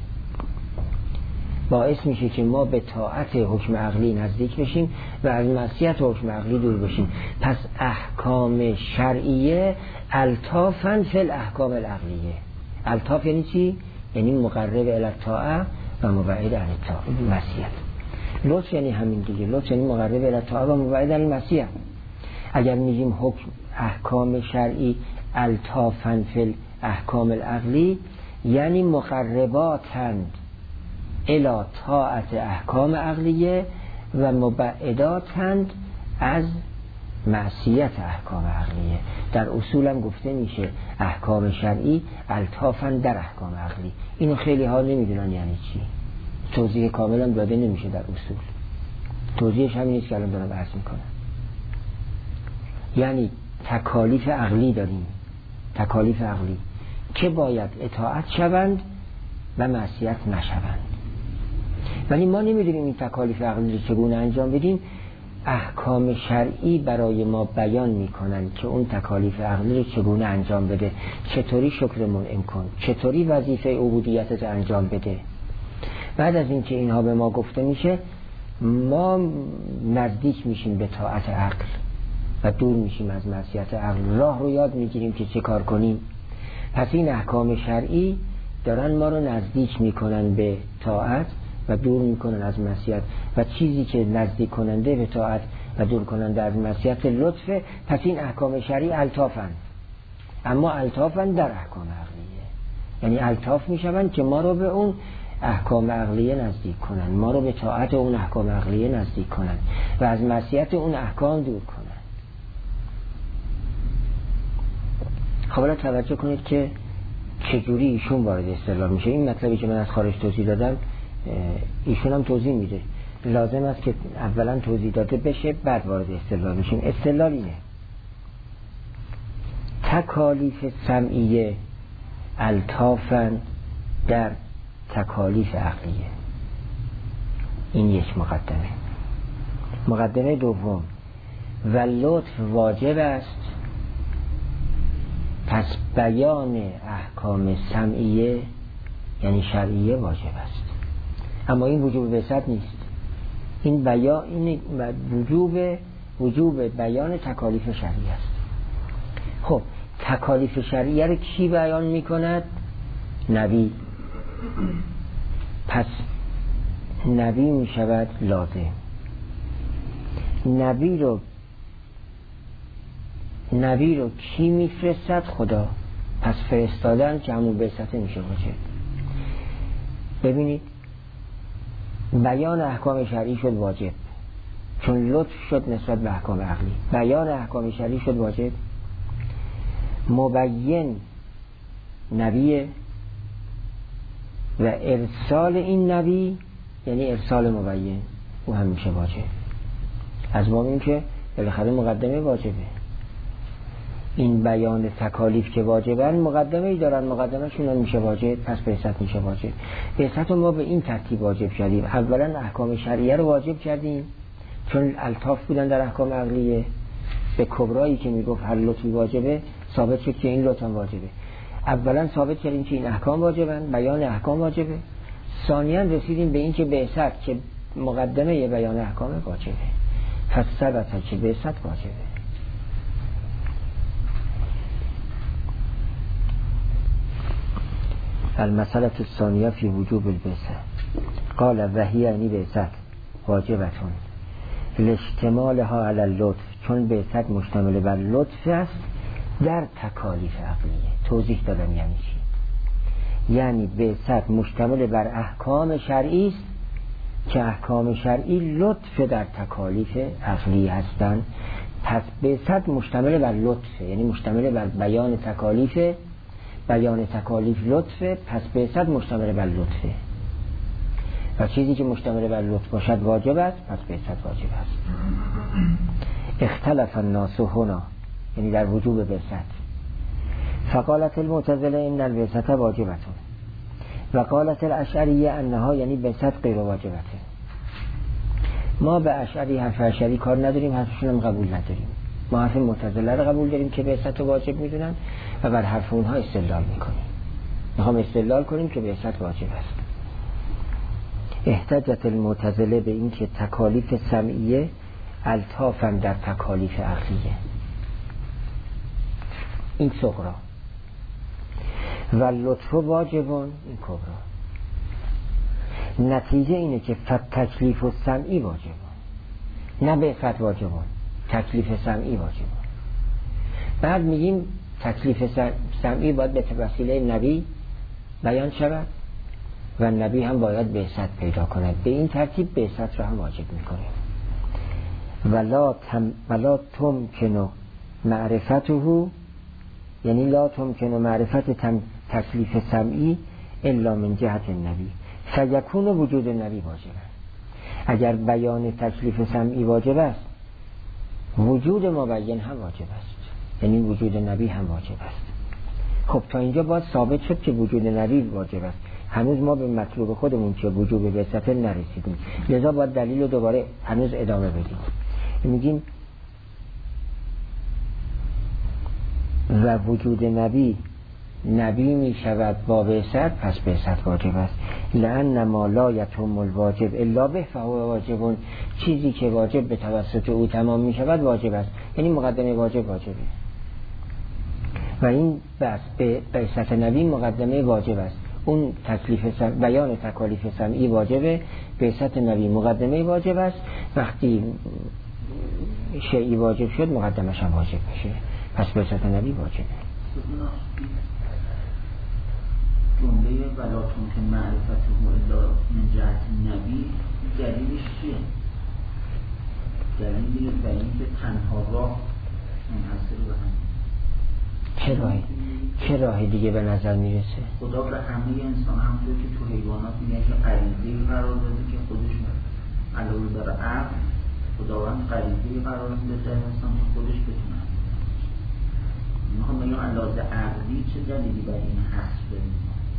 باعث میشه که ما به طاعت حکم عقلی نزدیک بشیم و از معصیت و حکم عقلی دور بشیم. پس احکام شرعیه الطافاً فی الاحکام العقلیه. الطاف یعنی چی؟ یعنی مقرب الی الطاعه و مبعد عن المعصیت. لطف یعنی همین دیگه، لطف یعنی مقرب الی الطاعه و مبعد عن المعصیت. اگر میگیم حکم احکام شرعی الطافاً فی الاحکام العقلی یعنی مقرباتند الی طاعت احکام عقلیه و مبعداتند از معصیت احکام عقلیه. در اصولم گفته میشه احکام شرعی الطافاً در احکام عقلی. اینو خیلی ها نمیدونن یعنی چی. توضیح کاملا داده نمیشه در اصول. توضیحش همین نیست که الان دارم عرض میکنم. یعنی تکالیف عقلی داریم، تکالیف عقلی که باید اطاعت شوند و معصیت نشوند، ولی ما نمیدونیم این تکالیف عقلی رو چگونه انجام بدیم. احکام شرعی برای ما بیان میکنن که اون تکالیف عقلی رو چگونه انجام بده، چطوری شکر منعم کن، چطوری وظیفه عبودیت رو انجام بده. بعد از اینکه اینها به ما گفته میشه، ما نزدیک میشیم به طاعت عقل و دور میشیم از معصیت عقل. راه رو یاد میگیریم که چه کار کنیم. پس این احکام شرعی دارن ما رو نزدیک میکنن به طاعت و دور میکنن از معصیت، و چیزی که نزدیک کننده به طاعت و دور کننده از معصیت لطفه. پس این احکام شرعی الطافن، اما الطافن در احکام عقلیه، یعنی الطاف میشون که ما رو به اون احکام عقلیه نزدیک کنن، ما رو به طاعت اون احکام عقلیه نزدیک کنن و از معصیت اون احکام دور کنن. خب الان توجه کنید که چجوری ایشون وارد استدلال میشه. این مطلبی که من از خارج توضیح دادم ایشون هم توضیح میده. لازم است که اولا توضیح داده بشه بعد وارد استدلال میشیم. استدلال اینه: تکالیف سمعیه الطافن در تکالیف عقلیه. این یک مقدمه. مقدمه دوم: و لطف واجب است، پس بیان احکام سمعیه یعنی شرعیه واجب است. اما این وجوب بعثت نیست. این بیان، این وجوب بیان تکالیف شرعی است. خب تکالیف شرعیه رو کی بیان میکند؟ نبی. پس نبی میشود لازم. نبی رو کی میفرستد؟ خدا. پس فرستادن که همون بعثت میشه واجب. ببینید بیان احکام شرعی شد واجب چون لطف شد نسبت به احکام عقلی. بیان احکام شرعی شد واجب. مبین نبیه و ارسال این نبی یعنی ارسال مبین، او هم میشه واجب. از ما این که بالاخره مقدمه واجبه. این بیان تکالیف که واجبن مقدمه ای دارن، مقدمه شون میشه واجب، پس بعثت میشه واجب. بعثت ما به این ترتیب واجب کردیم. اولا احکام شرعیه رو واجب کردیم چون الطاف بودن در احکام عقلیه. به کبرایی که میگفت هر لطفی واجبه ثابت شد که این لطف هم واجبه. اولا ثابت کردیم که این احکام واجبن، بیان احکام واجبه. ثانیا رسیدیم به این که بعثت که مقدمه بیان احکام واجبه، پس ثبت که بعثت واجبه. المسألة الثانية في وجوب البعثة. قال وهي یعنی بعثت واجبتون لاشتمالها على اللطف، چون بعثت مشتمل بر لطف است در تکالیف عقلیه. توضیح دادم یعنی چی. یعنی بعثت مشتمل بر احکام شرعی است که احکام شرعی لطف در تکالیف عقلی هستند. پس بعثت مشتمل بر لطف، یعنی مشتمل بر بیان تکالیف. بیان تکالیف لطفه، پس بعثت مشتمل بر لطفه و چیزی که مشتمل بر لطف باشد واجب است، پس بعثت واجب است. اختلف الناس هنا یعنی در وجوب بعثت. فقالت المعتزله ان البعثة واجبة و قالت الاشعریه انها یعنی بعثت غیر واجبه. ما به اشعری حرف اشعری کار نداریم، حرفشون هم قبول نداریم. ما حرف معتزله رو قبول داریم که بعثت واجب میدونن و بر حرف اونها استدلال میکنیم. میخوام استدلال کنیم که بعثت واجب است. احتجت المعتزله به این که تکالیف سمعیه الطافن در تکالیف عقلیه، این صغرا، و لطف واجبون، این کبرا. نتیجه اینه که تکلیف سمعی واجبون، نه بعثت واجبون، تکلیف سمعی واجبون. بعد میگیم تکلیف سمعی باید به وسیله نبی بیان شود و نبی هم باید بعثت پیدا کند. به این ترتیب بعثت را هم واجب میکنیم. ولا تمکن معرفته یعنی لا تمکن معرفت تکلیف سمعی الا من جهت النبی، فیکون وجود نبی واجب است. اگر بیان تکلیف سمعی واجب است، وجود مبین هم واجب است، یعنی وجود نبی هم واجب است. خب تا اینجا باید ثابت شد که وجود نبی واجب است. هنوز ما به مطلوب خودمون که وجوب بعثت نرسیدیم، لذا باید دلیل رو دوباره هنوز ادامه بدیم. میگیم و وجود نبی می شود با بعثت، پس بعثت واجب است. لأن ما لا یتم الواجب الا به فهو واجب. چیزی که واجب به توسط او تمام می شود واجب است، یعنی مقدمه واجبه. و این بس به بعثت نبی مقدمه واجب است. اون بیان تکالیف سمعی واجبه، بعثت نبی مقدمه واجب است. وقتی شیئی واجب شد مقدمش هم واجب میشه، پس بعثت نبی واجبه. جمله ولاتون که معرفته الا من جهت نبی دلیلش چیه؟ دلیلی به این که تنها راه منحصر به هم. چه راهی دیگه به نظر میرسه؟ خدا به همه انسان همونطور که تو حیوانات میگن که غریزه‌ای قرار داده که خودش علاوه بر عقل خداوند غریزه‌ای قرار داده در انسان که خودش بتونه. میخوام بگم علاوه عقلی چه دلیلی برای این حس بدیم؟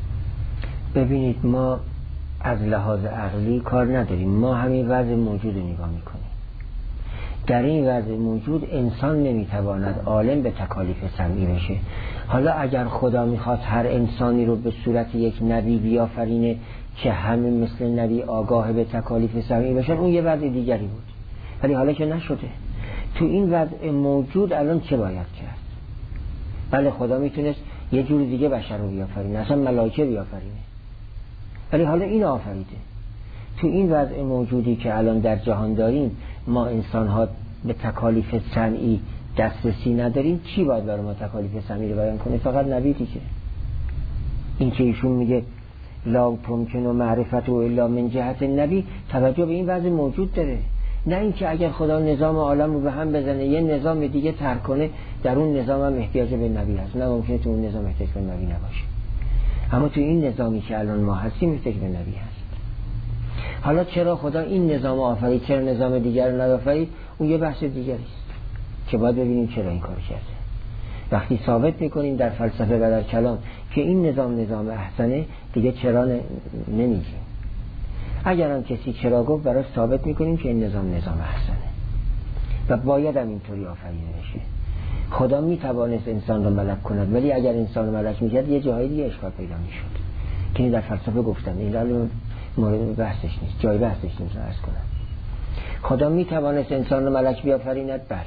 ببینید ما از لحاظ عقلی کار نداریم، ما همین وضع موجود رو نگاه میکنیم. در این وضع موجود انسان نمیتواند عالم به تکالیف سمعی بشه. حالا اگر خدا میخواد هر انسانی رو به صورت یک نبی بیافرینه که همه مثل نبی آگاه به تکالیف سمعی بشن، اون یه وضع دیگری بود، ولی حالا که نشده. تو این وضع موجود الان چه باید کرد؟ بله خدا میتونست یه جور دیگه بشر رو بیافرینه، اصلا ملائکه بیافرینه، ولی حالا این آفریده. تو این وضع موجودی که الان در جهان داریم، ما انسان ها به تکالیف سمعی دسترسی نداریم. چی باید برای ما تکالیف سمعی رو بیان کنه؟ فقط نبی دیگه. این که ایشون میگه لا تمکن و معرفت و الا من جهت نبی، توجه به این وضع موجود داره، نه اینکه اگر خدا نظام عالم رو به هم بزنه یه نظام دیگه ترک کنه در اون نظام هم احتیاج به نبی هست. نه، ممکنه تو اون نظام احتیاج به نبی نباشه، اما تو این نظامی که الان ما هستیم احتیاج به نبی هست. حالا چرا خدا این نظام آفرید، چرا نظام دیگر رو نآفرید؟ اون یه بحث دیگری است که باید ببینیم چرا این کار کرده. وقتی ثابت میکنیم در فلسفه و در کلام که این نظام احسنه، دیگه چرا نمیگیم. اگر هم کسی چرا گفت، برای ثابت میکنیم که این نظام احسنه و باید هم اینطوری آفریده بشه. خدا میتوانست انسان رو ملک کند، ولی اگر انسان رو ملک میکرد یه جایی دیگه اشکال پیدا میشد که در فلسفه گفتن. این مورد بحثش نیست، جای بحثش نیست. عرض کنم خدا میتوانست انسان رو ملک بیافریند، بله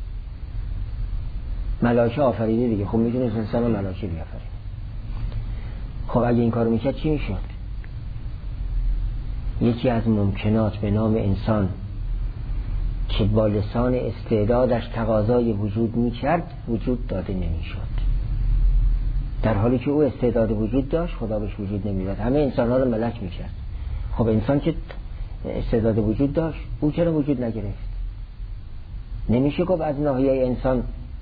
ملائکه آفریده دیگه، خب میتونست انسان رو ملائکه بیافرینه. خب اگه این کارو میکرد چی میشد؟ یکی از ممکنات به نام انسان که با لسان استعدادش تقاضای وجود میکرد وجود داده نمیشد، در حالی که او استعداد وجود داشت خدا بهش وجود نمیداد، همه انسان ها رو ملک میکرد. خب انسان که استعداد وجود داشت، او چرا وجود نگرفت؟ نمیشه گفت از ناحیه انسان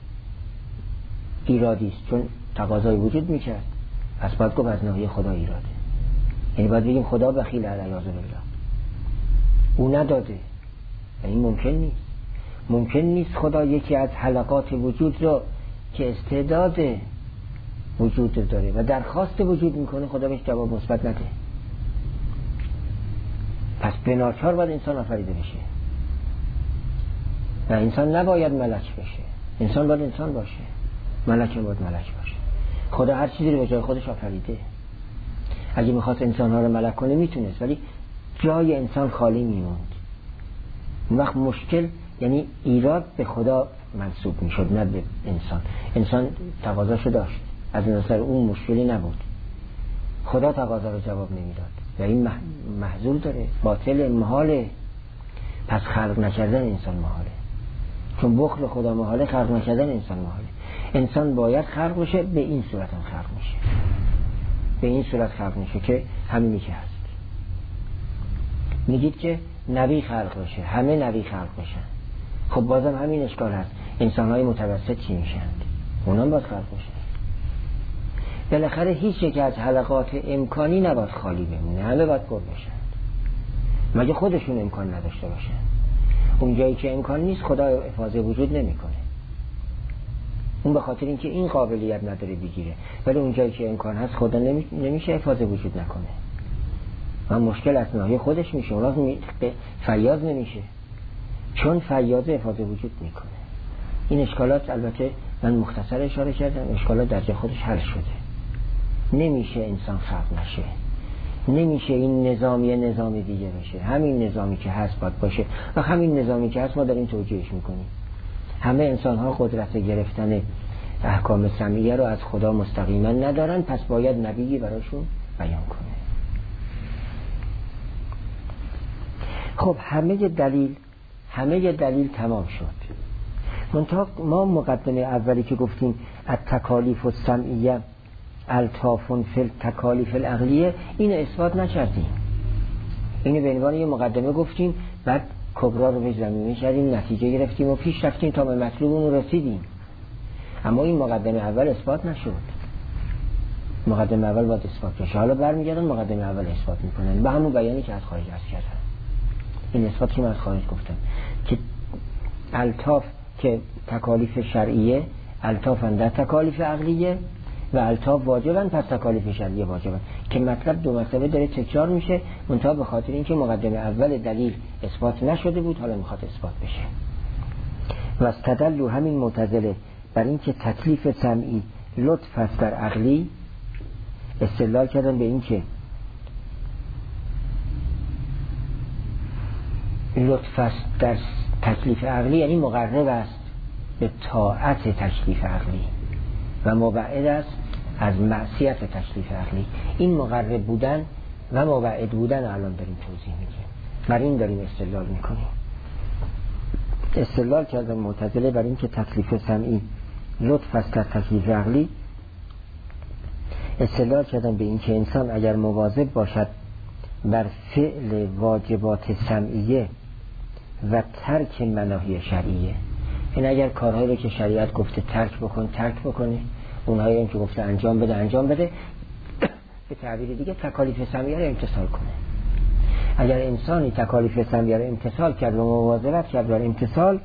ایرادی است، چون تقاضای وجود میکرد، پس باید گفت از ناحیه خدا ایراده. یعنی باید بگیم خدا بخیل علیاذ بالله، او نداده. این ممکن نیست خدا یکی از حلقات وجود رو که استعداد وجود داره و درخواست وجود میکنه خدا بهش جواب مثبت نده. پس بناچار باید انسان آفریده بشه و انسان نباید ملک بشه. انسان باید انسان باشه، ملک باید ملک باشه. خدا هر چیزی رو به جای خودش آفریده. اگه میخواست انسانها رو ملک کنه میتونست، ولی جای انسان خالی میموند. اون وقت مشکل، یعنی ایراد به خدا منسوب میشد نه به انسان. انسان تقاضاشو داشت، از نظر اون مشکلی نبود، خدا تقاضا رو جواب نمیداد و این محذور داره، باطل، محاله. پس خلق نکردن انسان محاله، چون بخل خدا محاله، خلق نکردن انسان محاله. انسان باید خلق بشه، به این صورت هم خلق میشه، به این صورت خلق میشه که همینی که هست. میگید که نبی خلق بشه، همه نبی خلق بشن، خب بازم همین اشکال هست. انسان‌های متوسط چی میشن؟ اونا باید خلق بشن. بالاخره هیچ یک از حلقات امکانی نباید خالی بمونه، همه باید پر بشن. مگه خودشون امکان نداشته باشن؟ اون جایی که امکان نیست خدا افاضه وجود نمیکنه. اون به خاطر اینکه این قابلیت نداره بگیره، ولی اون جایی که امکان هست خدا نمیشه افاضه وجود نکنه. و مشکل از ناحیه خودش میشه، اون فیاض نمیشه، چون فیاض افاضه وجود میکنه. این اشکالات البته من مختصر اشاره کردم، اشکالات در جای خودش حل شده. نمیشه انسان خلق نشه، نمیشه این نظام دیگه بشه، همین نظامی که هست باید باشه و همین نظامی که هست ما داریم توجیهش میکنیم. همه انسان ها قدرت گرفتن احکام سمیه رو از خدا مستقیما ندارن، پس باید نبیی براشون بیان کنه. خب همه دلیل تمام شد. منتها ما مقدمه اولی که گفتیم التکالیف السمعیه الطاف فی التکالیف العقلیه، اینو اثبات نکردیم. اینو به عنوان یه مقدمه گفتیم، بعد کبرا رو به زمینه کردیم، نتیجه گرفتیم و پیش رفتیم تا به مطلوب اون رسیدیم. اما این مقدمه اول اثبات نشد. مقدمه اول باید اثبات بشه. حالا برمیگردن مقدمه اول اثبات میکنن به همون بیانی که از خارج عرض کردن. این اثبات که من از خارج گفتم که الطاف که تکالیف شرعیه، الطافن در تکالیف عقلیه و الطاف واجبن، پس تکالیف شرعیه واجبن، که مطلب دو مرتبه داره تکرار میشه، منتها به خاطر اینکه مقدمه اول دلیل اثبات نشده بود حالا میخواد اثبات بشه. و استدلوا همین معتزله بر اینکه تکلیف سمعی لطف است در عقلی، استدلال کردن به اینکه لطف است در تکلیف عقلی یعنی مقرب است به طاعت تکلیف عقلی و مبعد است از معصیت تکلیف عقلی. این مقرب بودن و مبعد بودن الان داریم توضیح میدیم، بر این داریم استدلال میکنیم. استدلال کردن معتزله بر این که تکلیف سمعی لطف است در تکلیف عقلی، استدلال کردن به این که انسان اگر مواظب باشد بر فعل واجبات سمعیه و ترک مناهی شرعیه، این اگر کارهایی رو که شریعت گفته ترک بکنه، اونهایی هم که گفته انجام بده، به تعبیر دیگه تکالیف سمیه رو امتثال کنه. اگر انسانی تکالیف سمیه رو امتثال کرد و مواظبت کرد بر امتثال،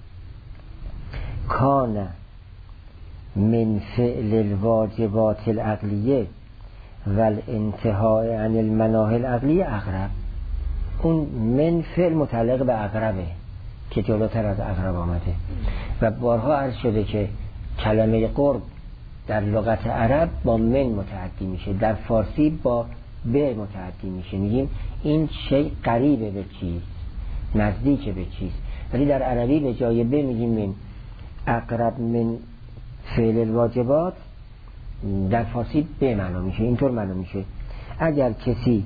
کان من فعل الواجبات العقلیه و الانتهاء عن المناهی العقلیه اقرب. اون من فعل متعلق به اقربه که جلوتر از اقرب آمده و بارها عرض شده که کلمه قرب در لغت عرب با من متعدی میشه، در فارسی با به متعدی میشه. میگیم این شیء قریبه به چیز، نزدیک به چیز، ولی در عربی به جای به میگیم من. اقرب من فعل الواجبات در فارسی به معنا میشه، اینطور معنا میشه. اگر کسی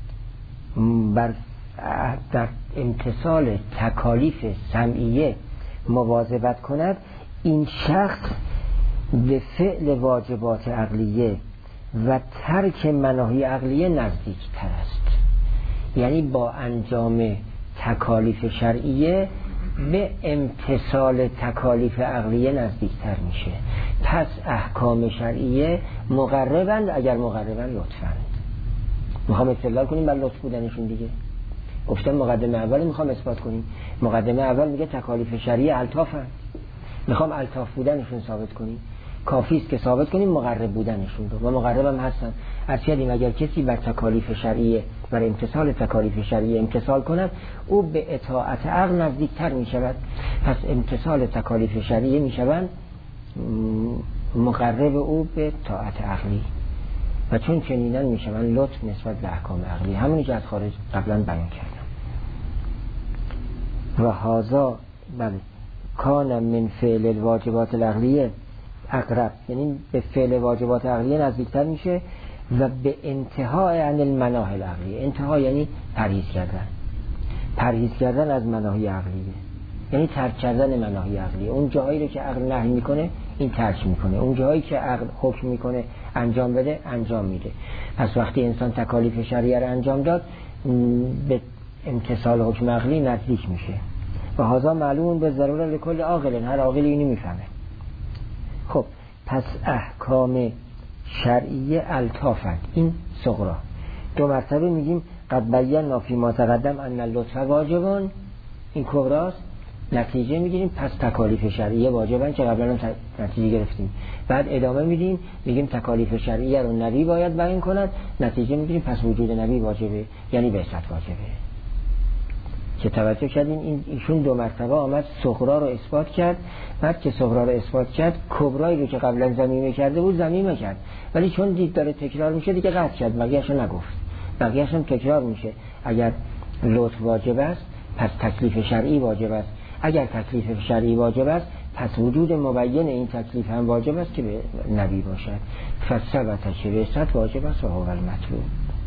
در امتثال تکالیف سمعیه مواظبت کند، این شخص به فعل واجبات عقلیه و ترک مناهی عقلیه نزدیک تر است. یعنی با انجام تکالیف شرعیه به امتثال تکالیف عقلیه نزدیک تر میشه. پس احکام شرعیه مقربند، اگر مقربند لطفند. میخوام استدلال کنیم بر لطف بودنشون دیگه. گفتم مقدمه اول میخوام اثبات کنیم. مقدمه اول میگه تکالیف شرعیه الطافن، میخوام الطاف بودنشون ثابت کنیم. کافی است که ثابت کنیم مقرب بودنشون رو، و مقرب هم هستن. از کردیم اگر کسی بر تکالیف شرعیه، بر امتثال تکالیف شرعیه امتثال کند، او به اطاعت عقل نزدیکتر می شود. پس امتثال تکالیف شرعیه می شوند مقرب او به طاعت عقلی، و چون چنینن می شوند لطف نسبت به احکام عقلی، همونی که از خارج قبلا بیان کردم. و هذا بله کان من فعل الواجبات العقلیه اقرب، یعنی به فعل واجبات عقلیه نزدیکتر میشه و به انتهای عن المناهی العقلیه. انتها یعنی پرهیز کردن از مناهی عقلیه، یعنی ترک کردن مناهی عقلیه. اون جاهایی رو که عقل نهی میکنه این ترک میکنه، اون جاهایی که عقل حکم میکنه انجام بده انجام میده. پس وقتی انسان تکالیف شرعیه رو انجام داد به امتثال حکم عقلی نزدیک میشه. و هذا معلوم به ضروره لکل عاقل، هر عاقلی اینو میفهمه. خب پس احکام شرعیه الطافت، این صغرا. 2 مرتبه میگیم قد بینا فی ما تقدم ان اللطف واجبان، این کبراست. نتیجه میگیریم پس تکالیف شرعیه واجبن که قبلا هم نتیجه گرفتیم. بعد ادامه میدیم میگیم تکالیف شرعیه رو نبی باید بیان کند، نتیجه میگیریم پس وجود نبی واجبه، یعنی بعثت واجبه. که توجه کردین ایشون 2 مرتبه آمد صغرا رو اثبات کرد، بعد که صغرا رو اثبات کرد کبرایی رو که قبلا ضمیمه کرده بود ضمیمه کرد، ولی چون دید داره تکرار میشه دیگه قطع کرد، بقیه‌اش رو نگفت، بقیه‌اش هم تکرار میشه. اگر لطف واجب است پس تکلیف شرعی واجب است، اگر تکلیف شرعی واجب است پس وجود مبین این تکلیف هم واجب است که به نبی باشد. فثبت که بعثت واجب است و هو المطلوب.